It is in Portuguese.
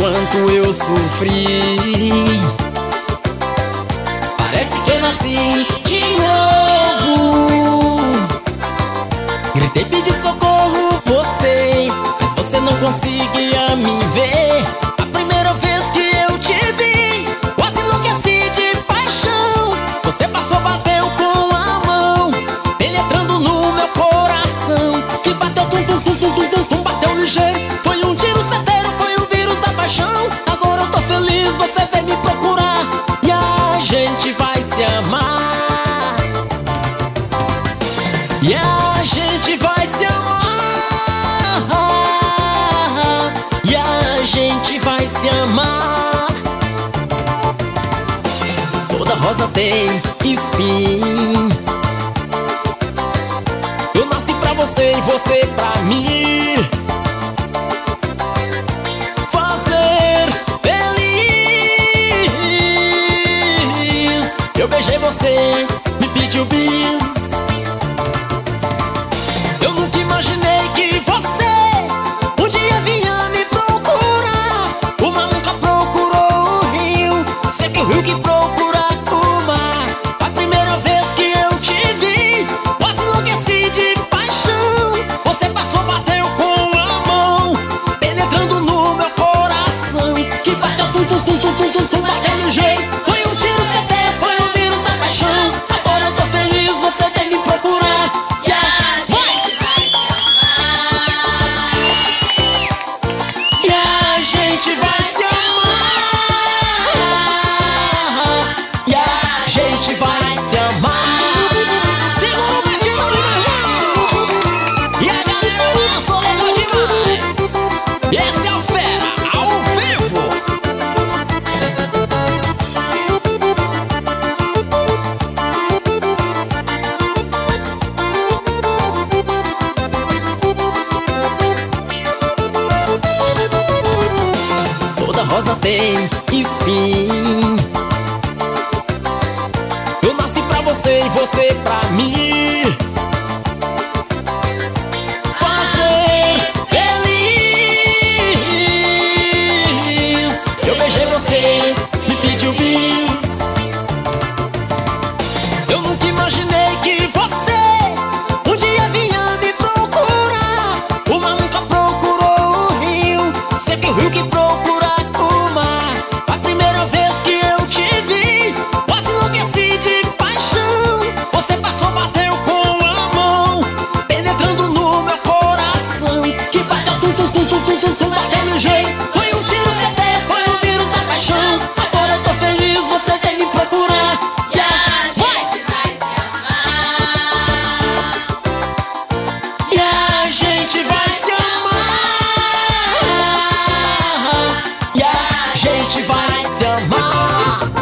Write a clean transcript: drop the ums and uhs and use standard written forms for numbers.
quanto eu sofri. Parece que eu nasci de novo. Gritei, pedi socorro, você, mas você não conseguia me ver. A primeira vez que eu te vi, quase enlouqueci de paixão. Você passou, bateu com a mão, penetrando no meu coração, que bateu tum tum tum tum tum tum tum, bateu ligeiro. Foi um tiro certeiro, foi o vírus da paixão. Agora eu tô feliz, você vem me procurar e a gente vai se amar. E a gente vai se amar. E a gente vai se amar. Toda rosa tem espinho. Eu nasci pra você e você pra mim. Fazer feliz. Eu beijei você, me pediu bis. Eu nunca imaginei que você um dia vinha me procurar. O mar nunca procurou o rio, sempre o rio que procura o mar. A primeira vez que eu te vi, quase enlouqueci de paixão. Você passou, bateu com a mão, penetrando no meu coração, que bateu tum tum tum tum tum tum tum, bateu ligeiro. Foi um tiro certeiro, foi o vírus da paixão. Agora eu tô feliz, você vem me procurar. E a gente vai se amar. E a gente vai se amar. Segura o batidão, meu irmão. E a galera lançou legal demais. Esse é o Fera, ao vivo. Toda rosa tem espinho. Eu nasci pra você e você pra mim.